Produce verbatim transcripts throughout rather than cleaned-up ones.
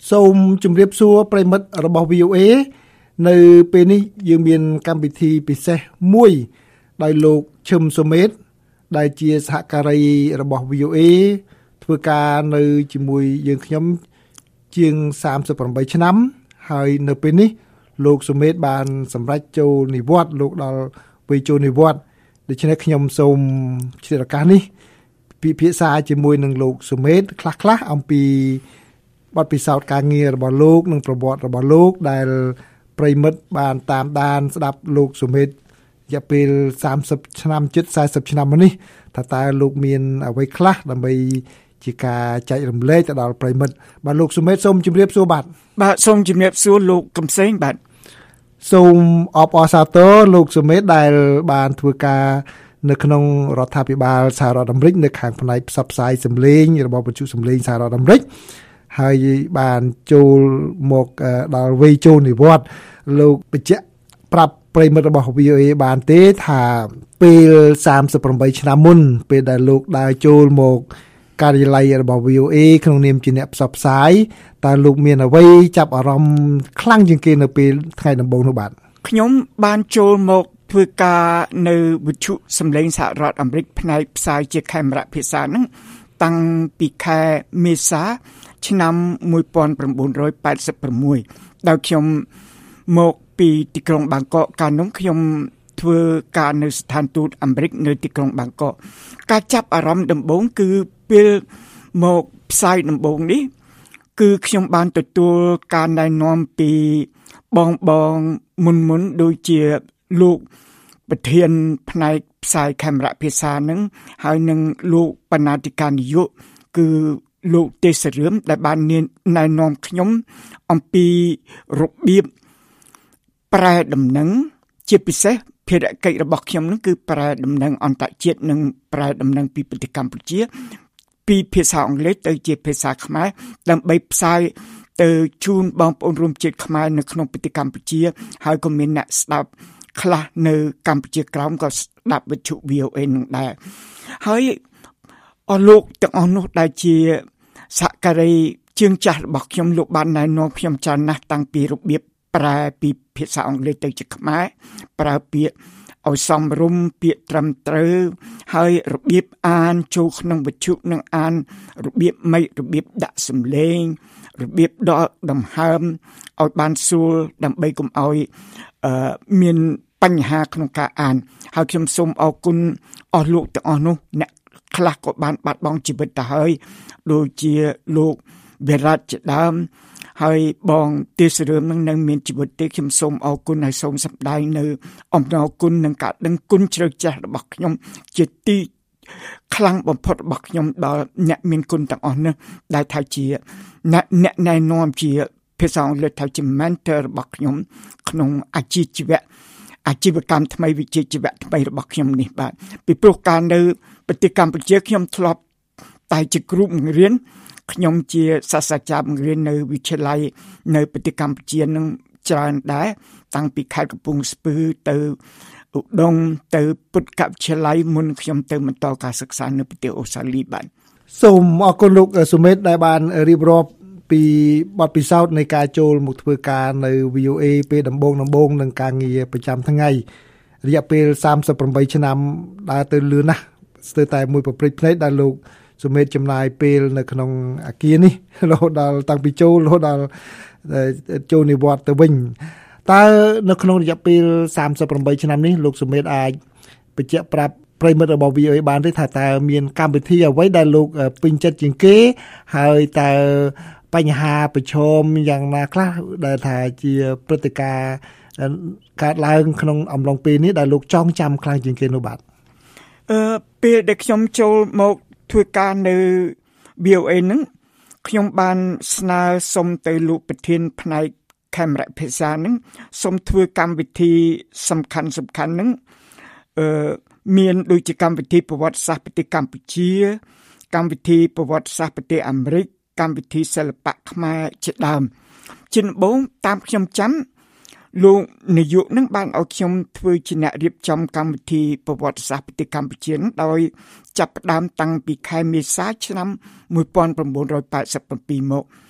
សូមជម្រាបសួរប្រិមិត្តរបស់ វី អូ เอ នៅពេលនេះយើងមានកម្មវិធីពិសេសមួយដោយលោកឈឹមសុមេតដែលជាសហការីរបស់ វី អូ เอ ធ្វើការនៅជាមួយយើងខ្ញុំជាងសាមសិបប្រាំបីឆ្នាំហើយនៅពេលនេះលោកសុមេតបានសម្រេចចូលនិវត្តន៍លោកដល់ពេលចូលនិវត្តន៍ដូច្នេះខ្ញុំសូមឆ្លៀតឱកាសនេះពិភាក្សាជាមួយនឹងលោកសុមេតខ្លះៗអំពីបទពិសោធន៍ការងាររបស់លោកនិងប្រវត្តិរបស់លោកដែលប្រិមិត្តបានតាមដានស្ដាប់លោកសុមេតរយៈពេលសាមសិបឆ្នាំជិតសែសិបឆ្នាំមកនេះថាតើលោកមានអ្វីខ្លះដើម្បីជាការចែករំលែកទៅដល់ប្រិមិត្តបាទលោកសុមេតសូមជម្រាបសួរបាទបាទសូមជម្រាបសួរលោកកំសែងបាទសូមអបអរសាទរលោកសុមេតដែលបានធ្វើការនៅក្នុងរដ្ឋាភិបាលសហរដ្ឋអាមេរិកនៅខាងផ្នែកផ្សព្វផ្សាយសម្លេងរបស់វិទ្យុសម្លេងសហរដ្ឋអាមេរិកហើយបានចូលមកដល់វ័យចូលនិវត្តន៍លោកបញ្ជាក់ប្រាប់ប្រិមិត្តរបស់ វី អូ เอ បានទេថាពេលសាមសិបប្រាំបីឆ្នាំមុនពេលដែលលោកដើរចូលមកការិយាល័យរបស់ វី អូ เอ ក្នុងនាមជាអ្នកផ្សព្វផ្សាយតើលោកមានអ្វីចាប់អារម្មណ៍ខ្លាំងជាងគេនៅពេលថ្ងៃដំបូងនោះបាទខ្ញុំបានចូលមកធ្វើការនៅវិទ្យុសម្លេងសហរដ្ឋអាមេរិកផ្នែកផ្សាយជាខេមរៈភាសាហ្នឹងតាំងពីខែមេសាឆ្នាំmột nghìn chín trăm tám mươi sáuដោយខ្ញុំមកពីទីក្រុងបាងកកកាលនោះខ្ញុំធ្វើការនៅស្ថានទូតអាមេរិកនៅទីក្រុងបាងកកការចាប់អារម្មណ៍ដំបូងគឺពេលមកផ្សាយដំបូងនេះគឺខ្ញុំបានទទួលការណែនាំពីបងបងមុនមុនដូចជាលោកប្រធានផ្នែកផ្សាយខេមរៈភាសានឹងហើយនឹងលោកបណ្ណាធិការនយោបាយគឺលោកទេសរឿមដែលបានណែនាំខ្ញុំអំពីរបៀបប្រែដំណឹងជាពិសេសភារកិច្ចរបស់ខ្ញុំនឹងគឺប្រែដំណឹងអន្តរជាតិនិងប្រែដំណឹងពីប្រទេសកម្ពុជាពីភាសាអង់គ្លេសទៅជាភាសាខ្មែរដើម្បីផ្សាយទៅជូនបងប្អូនរួមជាតិខ្មែរនៅក្នុងប្រទេសកម្ពុជាហើយក៏មានអ្នកស្ដាប់ខ្លះនៅកម្ពុជាក្រោមក៏ស្ដាប់វិទ្យុ វី អូ เอ នឹងដែរហើយអស់លោកទាំងអស់នោះដែលជាសហការីជាងចាស់របស់ខ្ញុំលោកបានណែនាំខ្ញុំច្រើនណាស់តាំងពីរបៀបប្រែពីភាសាអង់គ្លេសទៅជាខ្មែរប្រើពាក្យឲ្យសមរម្យពាក្យត្រឹមត្រូវហើយរបៀបអានចូលក្នុងវិទ្យុនិងអានរបៀបម៉េចរបៀបដាក់សំឡេងរបៀបដកដង្ហើមឲ្យបានស្រួលដើម្បីកុំឲ្យអឺមានបញ្ហាក្នុងការអានហើយខ្ញុំសូមអរគុណអស់លោកទាំងអស់នោះអ្នកខ្លះក៏បានបាត់បង់ជីវិតទៅហើយដូចជាលោកវិរៈជាដើមហើយបងទេសរឿមនឹងនៅមានជីវិតទេខ្ញុំសូមអរគុណហើយសូមសម្ដែងនៅអំណរគុណនិងការដឹងគុណជ្រៅចាស់របស់ខ្ញុំជាទីខ្លាំងបំផុតរបស់ខ្ញុំដល់អ្នកមានគុណទាំងអស់នេះដែលថាជាអ្នកអ្នកណែនាំជាភាសាអង់គ្លេសថាជា mentor របស់ខ្ញុំក្នុងអាជីវជីវៈអាជីវកម្មថ្មីវិជ្ជាជីវៈថ្មីរបស់ខ្ញុំនេះបាទពីព្រោះការនៅប្រទេសកម្ពុជាខ្ញុំធ្លាប់តែជាគ្រូបង្រៀនខ្ញុំជាសាស្ត្រាចារ្យបង្រៀននៅវិទ្យាល័យនៅប្រទេសកម្ពុជានឹងច្រើនដែរតាំងពីខេត្តកំពង់ស្ពឺទៅឧដុង្គទៅពុទ្ធកវិទ្យាល័យមុនខ្ញុំទៅបន្តការសិក្សានៅប្រទេសអូស្ត្រាលីបាទសូមអរគុណលោកសុមេតដែលបានរៀបរាប់ពីបទពិសោធន៍នៃការចូលមកធ្វើការនៅ វី អូ เอ ពេលដំបូងដំបូងនឹងការងារប្រចាំថ្ងៃរយៈពេលសាមសិបប្រាំបីឆ្នាំដើរទៅលឿនណាស់ស្ទើរតែមួយប្រព្រឹត្តភ្នែកដែលលោកសុមេតចំណាយពេលនៅក្នុងអាគារនេះរហូតដល់តាំងពីចូលរហូតដល់ចូលនិវត្តន៍ទៅវិញតើនៅក្នុងរយៈពេលសាមសិបប្រាំបីឆ្នាំនេះលោកសុមេតអាចបញ្ជាក់ប្រាប់ប្រិមិត្តរបស់ វី អូ เอ បានទេថាតើមានកម្មវិធីអ្វីដែលលោកពេញចិត្តជាងគេហើយតើបញ្ហាប្រឈមយ៉ាងណាខ្លះដែលថាជាព្រឹត្តិការណ៍កើតឡើងក្នុងអំឡុងពេលនេះដែលលោកចងចាំខ្លាំងជាងគេនោះបាទអឺពេលដែលខ្ញុំចូលមកធ្វើការនៅ វី អូ เอ ហ្នឹងខ្ញុំបានស្នើសុំទៅលោកប្រធានផ្នែកខេមរៈភាសាហ្នឹងសូមធ្វើកម្មវិធីសំខាន់សំខាន់ហ្នឹងអឺមានដូចជាកម្មវិធីប្រវត្តិសាស្ត្រប្រទេសកម្ពុជាកម្មវិធីប្រវត្តិសាស្ត្រប្រទេសអាមេរិកកម្មវិធីសិល្បៈខ្មែរជាដើមជាដំបូងតាមខ្ញុំចាំលោកនាយកនឹងបានឲ្យខ្ញុំធ្វើជាអ្នករៀបចំកម្មវិធីប្រវត្តិសាស្ត្រប្រទេសកម្ពុជានឹងដោយចាប់ផ្ដើមតាំងពីខែមេសាឆ្នាំmột nghìn chín trăm tám mươi bảyមក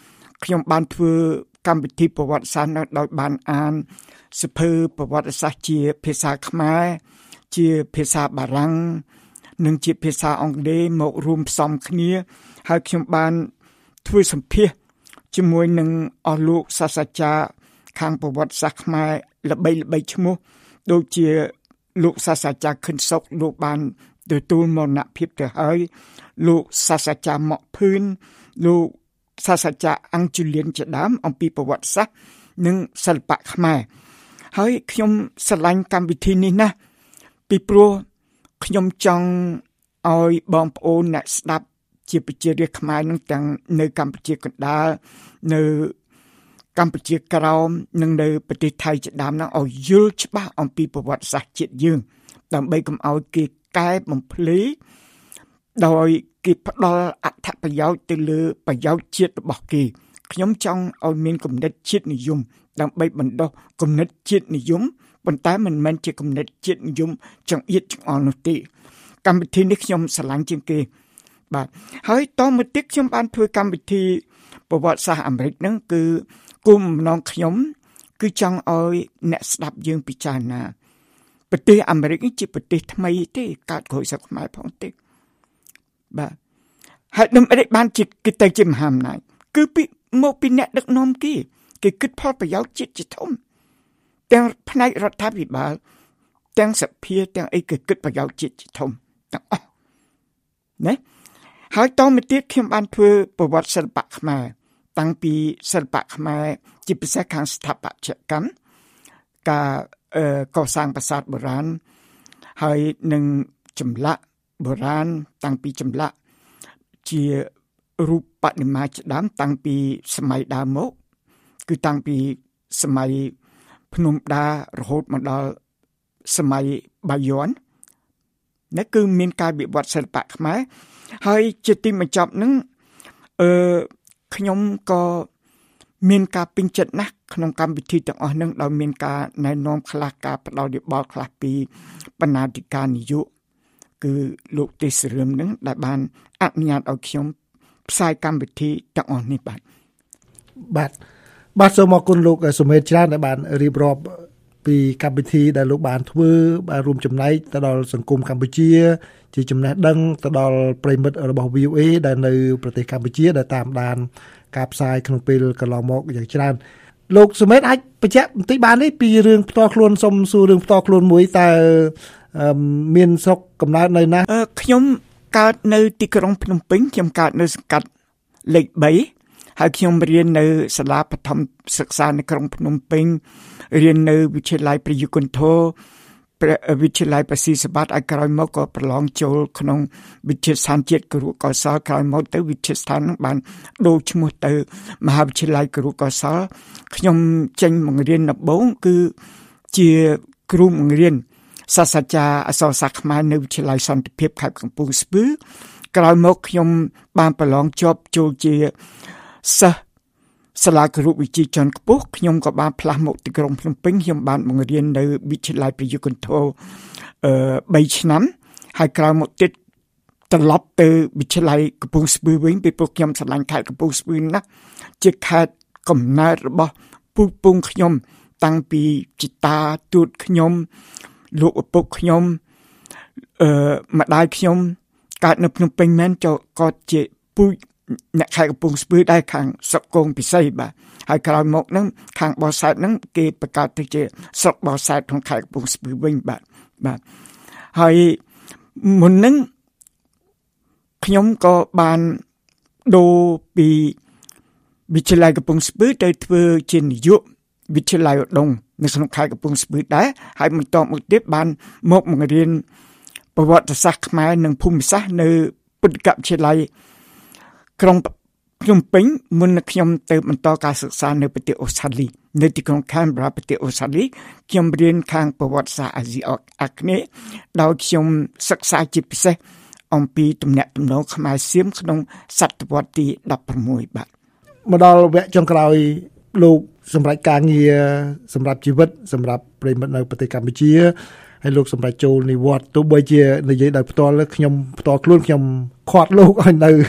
ខ្ញុំបានធ្វើកម្មវិធីប្រវត្តិសាស្ត្រដោយបានអានសៀវភៅប្រវត្តិសាស្ត្រជាភាសាខ្មែរជាភាសាបារាំងនិងជាភាសាអង់គ្លេសមករួមផ្សំគ្នាហើយខ្ញុំបានធ្វើសម្ភាសន៍ជាមួយនឹងអស់លោកសាស្ត្រាចារ្យខាងប្រវត្តិសាស្ត្រខ្មែរល្បីៗឈ្មោះដូចជាលោកសាស្ត្រាចារ្យខិនសុកលោកបានទទួលមរណភាពទៅហើយលោកសាស្ត្រាចារ្យម៉ាក់ភឿនលោកសាស្ត្រាចារ្យអង្គជូលៀនជាដើមអំពីប្រវត្តិសាស្ត្រនិងសិល្បៈខ្មែរហើយខ្ញុំស្រឡាញ់កម្មវិធីនេះណាស់ពីព្រោះខ្ញុំចង់ឲ្យបងប្អូនអ្នកស្ដាប់ជាប្រជារាស្ត្រខ្មែរនឹងទាំងនៅកម្ពុជាកណ្ដាលនៅកម្ពុជាក្រោមនិងនៅប្រទេសថៃជាដើមនឹងឲ្យយល់ច្បាស់អំពីប្រវត្តិសាស្ត្រជាតិយើងដើម្បីកុំឲ្យគេកែបំភ្លឺដោយគេផ្ដល់អត្ថប្រយោជន៍ទៅលើប្រយោជន៍ជាតិរបស់គេខ្ញុំចង់ឲ្យមានគំនិតជាតិនិយមដើម្បីបណ្ដុះគំនិតជាតិនិយមប៉ុន្តែមិនមែនជាគំនិតជាតិនិយមចង្អៀតចង្អល់នោះទេកម្មវិធីនេះខ្ញុំស្រឡាញ់ជាងគេបាទហើយតមកទៀតខ្ញុំបានធ្វើកម្មវិធីប្រវត្តិសាស្ត្រអាមេរិកហ្នឹងគឺគុំម្ដងខ្ញុំគឺចង់ឲ្យអ្នកស្ដាប់យើងពិចារណាប្រទេសអាមេរិកនេះជាប្រទេសថ្មីទេកើតក្រោយស្រុកខ្មែរផងទេបាទហើយនឹងអីបានជាគេទៅជាមហាអំណាចគឺពីមកពីអ្នកដឹកនាំគេគេគិតផលប្រយោជន៍ជាតិជាធំទាំងផ្នែករដ្ឋាភិបាលទាំងសភាទាំងអីគេគិតប្រយោជន៍ជាតិជាធំទាំងអស់ណាហើយតមកទៀតខ្ញុំបានធ្វើប្រវត្តិសិល្បៈខ្មែរតាំងពីសិល្បៈខ្មែរជាពិសេសខាងស្ថាបត្យកម្មការកសាងប្រាសាទបុរាណហើយនឹងចម្លាក់បុរាណតាំងពីចម្លាក់ជារូបបដិមាជាដើមតាំងពីសម័យដើមមកគឺតាំងពីសម័យភ្នំដារហូតមកដល់សម័យបាយ័ននេះគឺមានការវិវត្តសិល្បៈខ្មែរហើយជាទីបញ្ចប់នឹងអឺខ្ញុំក៏មានការពេញចិត្តណាស់ក្នុងកម្មវិធីទាំងអស់នឹងដោយមានការណែនាំខ្លះការផ្ដល់យោបល់ខ្លះពីបណ្ណាធិការនយោបាយគឺលោកទេសរឿមនឹងដែលបានអនុញ្ញាតឲ្យខ្ញុំផ្សាយកម្មវិធីទាំងអស់នេះបាទបាទបាទសូមអរគុណលោកសុមេតច្រើនដែលបានរៀបរាប់ពីកម្មវិធីដែលលោកបានធ្វើបានរួមចំណែកទៅដល់សង្គមកម្ពុជាជាចំណេះដឹងទៅដល់ប្រិមិត្តរបស់ វី អូ អេ ដែលនៅប្រទេសកម្ពុជាដែលតាមដានការផ្សាយក្នុងពេលកន្លងមកយ៉ាងច្រើនលោកសុមេតអាចបញ្ជាក់បន្តិចបានទេពីរឿងផ្ទាល់ខ្លួនសុំសួររឿងផ្ទាល់ខ្លួនមួយតើមានស្រុកកំណើតនៅណាខ្ញុំកើតនៅទីក្រុងភ្នំពេញខ្ញុំកើតនៅសង្កាត់លេខបីហើយខ្ញុំរៀននៅសាលាបឋមសិក្សានៅក្រុងភ្នំពេញរៀននៅវិទ្យាល័យព្រះយុគន្ធរវិទ្យាល័យបស៊ីសបាតឲ្យក្រោយមកក៏ប្រឡងចូលក្នុងវិទ្យាស្ថានជាតិគរុកោសលក្រោយមកទៅវិទ្យាស្ថាននឹងបានដូរឈ្មោះទៅមហាវិទ្យាល័យគរុកោសលខ្ញុំចេញបង្រៀនដំបូងគឺជាគ្រូបង្រៀនសាស្ត្រាចារ្យអក្សរសាស្ត្រខ្មែរនៅវិទ្យាល័យសន្តិភាពខេត្តកំពង់ស្ពឺក្រោយមកខ្ញុំបានប្រឡងជាប់ចូលជាសិស្សសាលាគរុវិទ្យាជាន់ខ្ពស់ខ្ញុំក៏បានផ្លាស់មកទីក្រុងភ្នំពេញខ្ញុំបានបង្រៀននៅវិទ្យាល័យព្រះយុគន្ធរអឺបីឆ្នាំហើយក្រោយមកទៀតត្រឡប់ទៅវិទ្យាល័យកំពង់ស្ពឺវិញពីព្រោះខ្ញុំស្រឡាញ់ខេត្តកំពង់ស្ពឺណាស់ជាខេត្តកំណើតរបស់ពូជពងខ្ញុំតាំងពីជីតាទូតខ្ញុំលោកឪពុកខ្ញុំអឺម្ដាយខ្ញុំកើតនៅភ្នំពេញមែនក៏ជាពូជអ្នកខេត្តកំពង់ស្ពឺដែរខាងស្រុកកងពិសីបាទហើយក្រោយមកហ្នឹងខាងបោះសែតហ្នឹងគេបង្កើតទៅជាស្រុកបោះសែតក្នុងខេត្តកំពង់ស្ពឺវិញបាទបាទហើយមុនហ្នឹងខ្ញុំក៏បានដូរពីវិទ្យាល័យកំពង់ស្ពឺទៅធ្វើជានាយកវិទ្យាល័យឧដុង្គនៅក្នុងខេត្តកំពង់ស្ពឺដែរហើយបន្តមកទៀតបានមកបង្រៀនប្រវត្តិសាស្ត្រខ្មែរនិងភូមិសាស្ត្រនៅពុទ្ធិកវិទ្យាល័យក្រុងភ្នំពេញមុនខ្ញុំទៅបន្តការសិក្សានៅប្រទេសអូស្ត្រាលីនៅទីក្រុង Canberra ប្រទេសអូស្ត្រាលីខ្ញុំរៀនខាងប្រវត្តិសាស្ត្រអាស៊ីអាគ្នេយ៍ដោយខ្ញុំសិក្សាជាពិសេសអំពីទំនាក់ទំនងខ្មែរសៀមក្នុងសតវត្សទីដប់ប្រាំមួយបាទមកដល់វគ្គចុងក្រោយលោកសម្រាប់ការងារសម្រាប់ជីវិតសម្រាប់ប្រិយមិត្តនៅប្រទេសកម្ពុជាហើយលោកសម្រាប់ចូលនិវត្តន៍ទោះបីជានិយាយដោយផ្ទាល់ខ្ញុំផ្ទាល់ខ្លួនខ្ញុំខាត់លោកឲ្យនៅ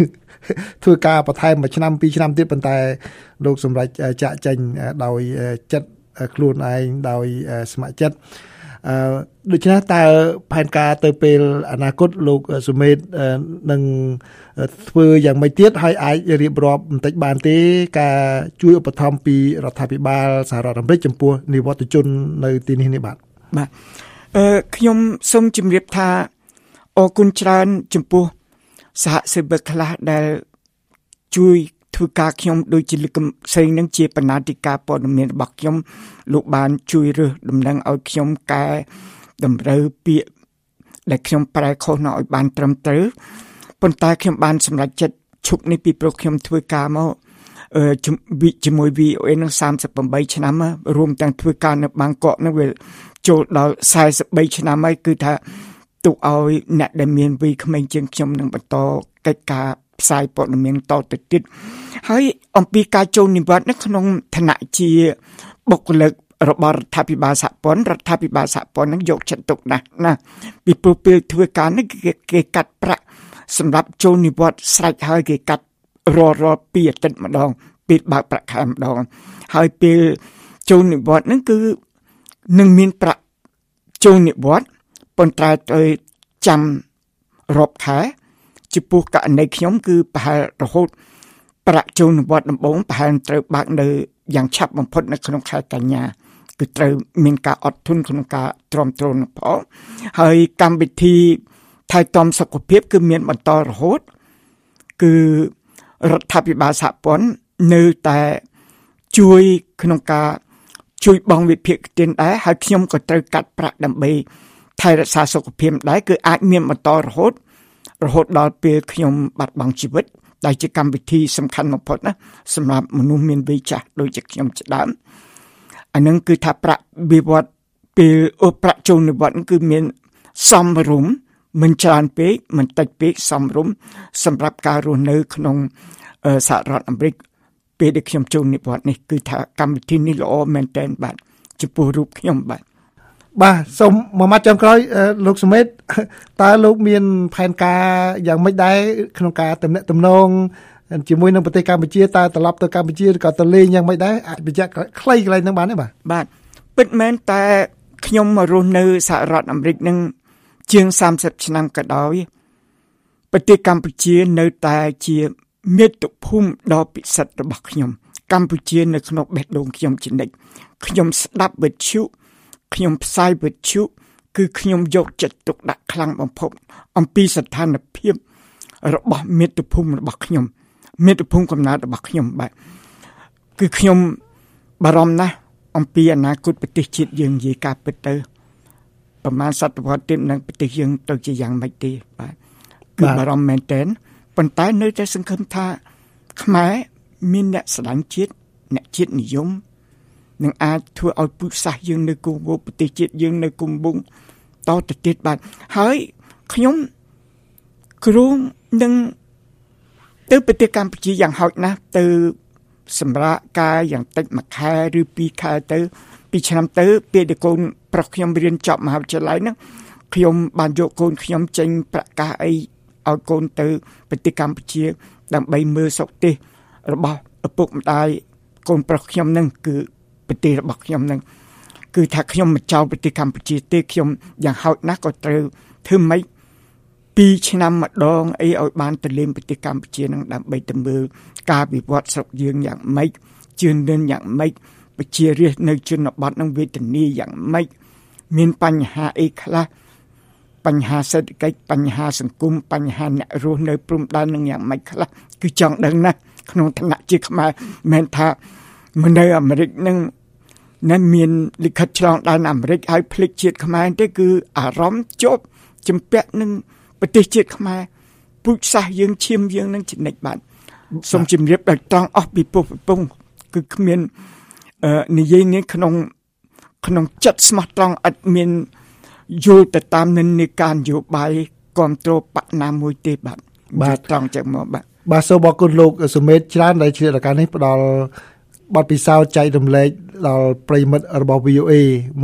ធ្វើការបន្ថែមមួយឆ្នាំពីរឆ្នាំទៀតប៉ុន្តែលោកសម្រាប់ចាក់ចេញដោយចិត្តខ្លួនឯងដោយស្ម័គ្រចិត្តអឺដូច្នេះតើផែនការទៅពេលអនាគតលោកសុមេតនឹងធ្វើយ៉ាងម៉េចទៀតហើយអាចរៀបរាប់បន្តិចបានទេការជួយឧបត្ថម្ភពីរដ្ឋាភិបាលសហរដ្ឋអាមេរិកចំពោះនិវត្តជននៅទីនេះនេះបាទបាទអឺខ្ញុំសូមជម្រាបថាអរគុណច្រើនចំពោះសហសេវកខ្លះដែលជួយធ្វើការខ្ញុំដូចជាលោកផ្សេងនឹងជាបណ្ណាធិការព័ត៌មានរបស់ខ្ញុំលោកបានជួយរើសដំណឹងឲ្យខ្ញុំកែតម្រូវពាក្យដែលខ្ញុំប្រែខុសឲ្យបានត្រឹមត្រូវប៉ុន្តែខ្ញុំបានសម្រេចចិត្តឈប់នេះពីព្រោះខ្ញុំធ្វើការមកអឺជាមួយ វី អូ អេ នឹងសាមសិបប្រាំបីឆ្នាំរួមទាំងធ្វើការនៅបាងកកនឹងវាចូលដល់សែសិបបីឆ្នាំហើយគឺថាទុកឲ្យអ្នកដែលមានវ័យក្មេងជាងខ្ញុំនឹងបន្តកិច្ចការផ្សាយព័ត៌មានតទៅទៀតហើយអំពីការចូលនិវត្តន៍នៅក្នុងឋានៈជាបុគ្គលិករបស់រដ្ឋាភិបាលសហព័ន្ធរដ្ឋាភិបាលសហព័ន្ធនឹងយកចិត្តទុកដាក់ណាពីព្រោះពេលធ្វើការនេះគេកាត់ប្រាក់សម្រាប់ចូលនិវត្តន៍ស្រេចហើយគេកាត់រាល់រាល់ពីអាទិត្យម្ដងពេលបើកប្រាក់ខែម្ដងហើយពេលចូលនិវត្តន៍ហ្នឹងគឺនឹងមានប្រាក់ចូលនិវត្តន៍ប៉ុន្តែត្រូវចាំរាប់ខែចំពោះករណីខ្ញុំគឺប្រហែលរហូតប្រាក់ចូលនិវត្តន៍ដំបូងប្រហែលត្រូវបើកនៅយ៉ាងឆាប់បំផុតនៅក្នុងខែកញ្ញាគឺត្រូវមានការអត់ធន់ក្នុងការទ្រាំទ្រនឹងផងហើយកម្មវិធីថែទាំសុខភាពគឺមានបន្តរហូតគឺរដ្ឋាភិបាលសហព័ន្ធនៅតែជួយក្នុងការជួយបង់វិភាគទានដែរហើយខ្ញុំក៏ត្រូវកាត់ប្រាក់ដើម្បីថែរក្សាសុខភាពដែរគឺអាចមានបន្តរហូតរហូតដល់ពេលខ្ញុំបាត់បង់ជីវិតដែលជាកម្មវិធីសំខាន់បំផុតណាសម្រាប់មនុស្សមានវ័យចាស់ដូចជាខ្ញុំជាដើមអានឹងគឺថាប្រាក់វិវត្តពេលអូប្រាក់ចូលនិវត្តន៍គឺមានសមរម្យមិនច្រើនពេកមិនតិចពេកសមរម្យសម្រាប់ការរស់នៅក្នុងសហរដ្ឋអាមេរិកពេលដែលខ្ញុំចូលនិវត្តន៍នេះគឺថាកម្មវិធីនេះល្អមែនទែនបាទចំពោះរូបខ្ញុំបាទបាទសូមមួយម៉ាត់ចុងក្រោយលោកសុមេតតើលោកមានផែនការយ៉ាងម៉េចដែរក្នុងការទំនាក់ទំនងជាមួយនឹងប្រទេសកម្ពុជាតើត្រឡប់ទៅកម្ពុជាឬក៏ទៅលេងយ៉ាងម៉េចដែរអាចបញ្ជាក់ខ្លីៗហ្នឹងបានទេបាទបាទពិតមែនតែខ្ញុំមករស់នៅសហរដ្ឋអាមេរិកនឹងជាងសាមសិបឆ្នាំក៏ដោយប្រទេសកម្ពុជានៅតែជាមាតុភូមិដ៏ពិសិដ្ឋរបស់ខ្ញុំកម្ពុជានៅក្នុងបេះដូងខ្ញុំជានិច្ចខ្ញុំស្ដាប់វិទ្យុខ្ញុំផ្សាយវិទ្យុគឺខ្ញុំយកចិត្តទុកដាក់ខ្លាំងបំផុតអំពីស្ថានភាពរបស់មាតុភូមិរបស់ខ្ញុំមាតុភូមិកំណើតរបស់ខ្ញុំបាទគឺខ្ញុំបារម្ភណាស់អំពីអនាគតប្រទេសជាតិយើងនិយាយការពិតទៅប្រហែលសតវត្សទៀតនឹងប្រទេសយើងទៅជាយ៉ាងម៉េចទេបាទគឺបារម្ភមែនទែនប៉ុន្តែនៅតែសង្ឃឹមថាខ្មែរមានអ្នកស្រឡាញ់ជាតិអ្នកជាតិនិយមនឹងអាចធ្វើឲ្យពូជសាសន៍យើងនៅគង់វង្សប្រទេសជាតិយើងនៅគង់វង្សតទៅទៀតបាទហើយខ្ញុំគ្រោងនឹងទៅប្រទេសកម្ពុជាយ៉ាងហោចណាស់ទៅសម្រាប់ការយ៉ាងតិចមួយខែឬពីរខែទៅពីរឆ្នាំទៅពេលដែលកូនប្រុសខ្ញុំរៀនចប់មហាវិទ្យាល័យហ្នឹងខ្ញុំបានយកកូនខ្ញុំចេញប្រកាសអីឲ្យកូនទៅប្រទេសកម្ពុជាដើម្បីមើលសុខទេសរបស់ឪពុកម្ដាយកូនប្រុសខ្ញុំហ្នឹងគឺប្រទេសរបស់ខ្ញុំហ្នឹងគឺថាខ្ញុំមិនចោលប្រទេសកម្ពុជាទេខ្ញុំយ៉ាងហោចណាស់ក៏ត្រូវធ្វើម៉េចពីរឆ្នាំម្ដងអីឲ្យបានទៅលេងប្រទេសកម្ពុជាហ្នឹងដើម្បីទៅមើលការវិវត្តស្រុកយើងយ៉ាងម៉េចជឿនលឿនយ៉ាងម៉េចប្រជារាស្ត្រនៅជនបទហ្នឹងវេទនាយ៉ាងម៉េចមានបញ្ហាអីខ្លះបញ្ហាសេដ្ឋកិច្ចបញ្ហាសង្គមបញ្ហាអ្នករស់នៅព្រំដែននឹងយ៉ាងម៉េចខ្លះគឺចង់ដឹងណាស់ក្នុងឋានៈជាខ្មែរមិនថាមិននៅអាមេរិកនឹងនៅមានលិខិតឆ្លងដែនអាមេរិកឲ្យភ្លេចជាតិខ្មែរទេគឺអារម្មណ៍ជាប់ជំពាក់នឹងប្រទេសជាតិខ្មែរពូជសាសន៍យើងឈាមយើងនឹងជានិច្ចបាទសូមជម្រាបដល់ត្រង់អស់ពីពុះពីពងគឺគ្មានអឺនិយាយនេះក្នុងក្នុងចិត្តស្មោះត្រង់អត់មានយល់ទៅតាមនិន្នាការនយោបាយគ្រប់គ្រងបកណាមួយទេបាទបាទត្រង់ចឹងមកបាទបាទសូមអរគុណលោកសុមេតច្រើនដែលឆ្លៀតឱកាសនេះផ្ដល់បទពិសោធន៍ចែករំលែកដល់ប្រិយមិត្តរបស់ វី អូ អេ មុននឹង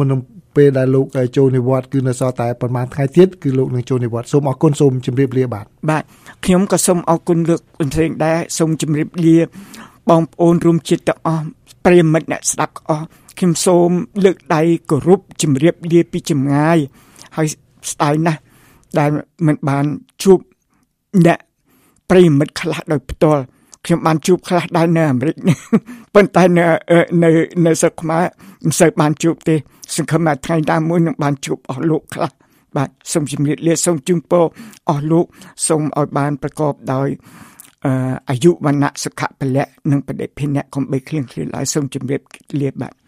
ពេលដែលលោកចូលនិវត្តន៍គឺនៅសល់តែប្រហែលថ្ងៃទៀតគឺលោកនឹងចូលនិវត្តន៍សូមអរគុណសូមជម្រាបលាបាទបាទខ្ញុំក៏សូមអរគុណលោកបន្ថែមដែរសូមជម្រាបលាបងប្អូនរួមជាតិទាំងអស់ប្រិយមិត្តអ្នកស្ដាប់អស់ខ្ញុំសូមលើកដៃគោរពជម្រាបលាពីចម្ងាយហើយស្ដាយណាស់ដែលមិនបានជួបអ្នកប្រិយមិត្តខ្លះដោយផ្ទាល់ខ្ញុំបានជួបខ្លះដែរនៅអាមេរិកប៉ុន្តែនៅនៅនៅស្រុកខ្មែរមិនសូវបានជួបទេសង្ឃឹមថាថ្ងៃណាមួយនឹងបានជួបអស់លោកខ្លះបាទសូមជម្រាបលាសូមជូនពរអស់លោកសូមឲ្យបានប្រកបដោយអឺអាយុវណ្ណៈសុខៈពលៈនិងបដិភិនៈកុំបីឃ្លៀងឃ្លានឡើយសូមជម្រាបលាបាទ